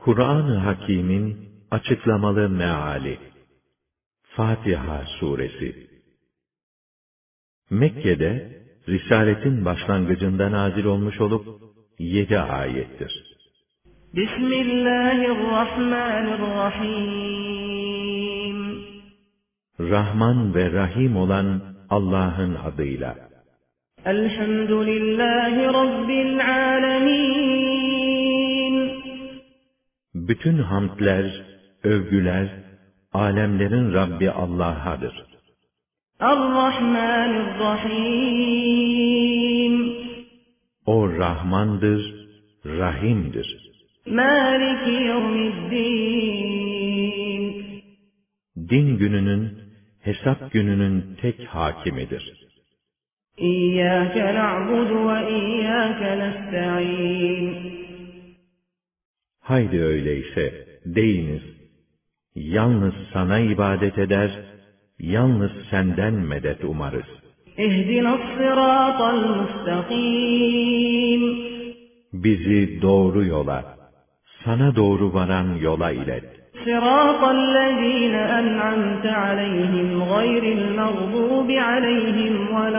Kur'an-ı Hakîm'in açıklamalı meali. Fatiha Suresi. Mekke'de Risaletin başlangıcında nazil olmuş olup 7 ayettir. Bismillahirrahmanirrahim. Rahman ve Rahim olan Allah'ın adıyla. Elhamdülillahi Rabbil alemin. Bütün hamdler, övgüler, alemlerin Rabbi Allah'adır. Errahmanirrahim. O Rahmandır, Rahim'dir. Maliki yevmiddin. Din gününün, hesap gününün tek hakimidir. İyyâke na'budu ve iyyâke nesta'in. Haydi öyleyse, deyiniz, yalnız sana ibadet eder, yalnız senden medet umarız. İhdina's-sirâtal mustakîm. Bizi doğru yola, sana doğru varan yola ilet. Sirâtallezîne en'amte aleyhim gayril mağdûbi aleyhim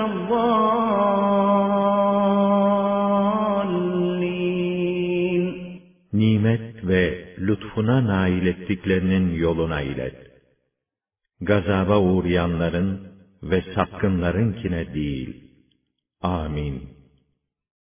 veleddâllîn. Nimet ve lütfuna nail ettiklerinin yoluna ilet. Gazaba uğrayanların ve sapkınlarınkine değil. Amin.